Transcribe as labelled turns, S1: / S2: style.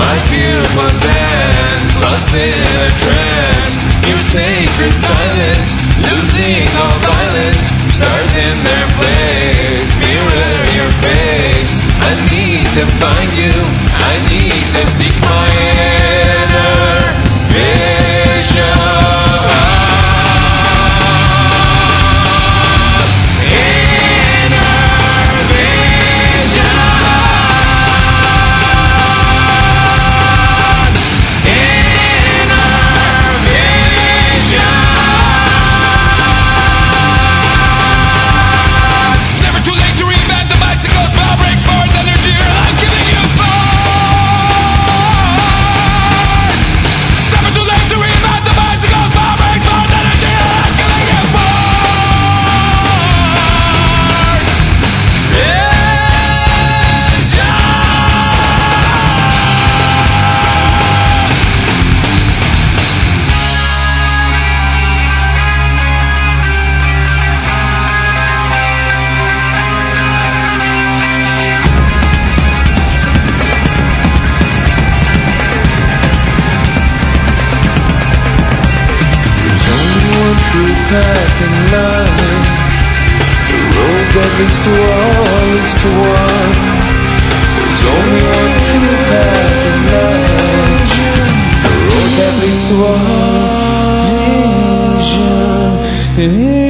S1: My pupils dance, lost in a trance. Your sacred silence, losing all violence. Stars in their place, mirror your face. I need to find you, I need to seek my inner vision.
S2: Path in life, the road that leads to one, leads to one. There's only one true path in life, the road that leads to one. Vision.